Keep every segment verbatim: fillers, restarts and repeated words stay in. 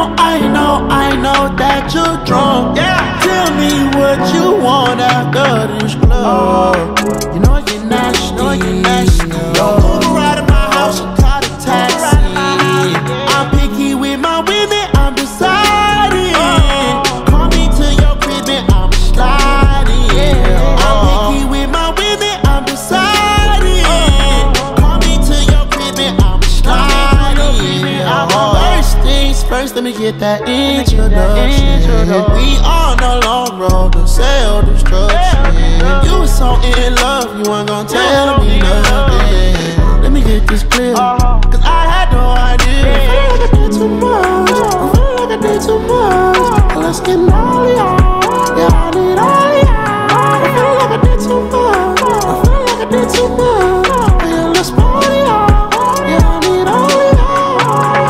know, I know, I know that you're drunk. Yeah. Tell me what you want after this club. You know you're nasty. You know you're nasty. Don't Uber right in my house and call a taxi. I'm picky with my women, I'm deciding. Call me to your crib and I'm sliding. I'm picky with my women, I'm deciding. Call me to your crib and I'm sliding. First things first, let me get that introduction. We on a long road to self-destruction. You was so in love, you weren't gon' tell me nothing. Let me get this clear, cause I had no idea. I feel like I did too much, I feel like I did too much. Let's get all y'all, yeah, I need all y'all. I feel like I did too much, I feel like I did too much. Yeah, let's party y'all, yeah, I need all y'all.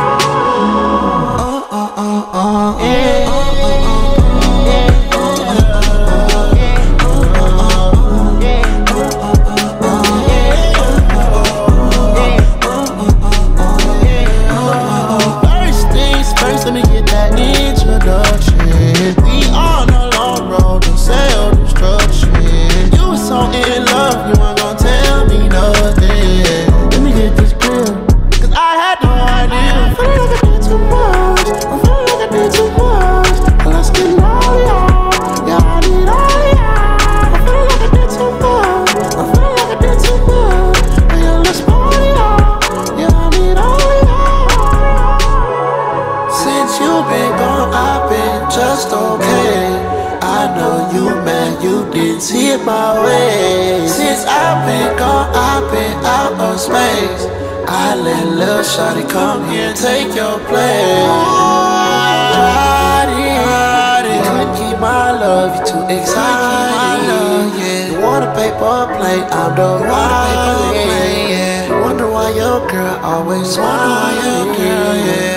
Uh, uh, uh, uh, yeah. Let me get that introduction. We on a long road to self-destruction. You was so in love, you weren't gon' tell me nothing. Let me get this clear, cause I had no idea. I feel like I did too much, I feel like I did too much. Let's get all y'all, yeah, I need all y'all. I feel like I did too much, I feel like I did too much. Yeah, let's party y'all, yeah, I need all y'all. Since you been gone, I've been just okay. I know you mad, you didn't see it my way. Since I've been gone, I've been out of space. I let lil' shawty come here and take your place. Shawty, couldn't keep my love, you too excited. You want a paper plate, I'm the right. You wonder why your girl always wants you.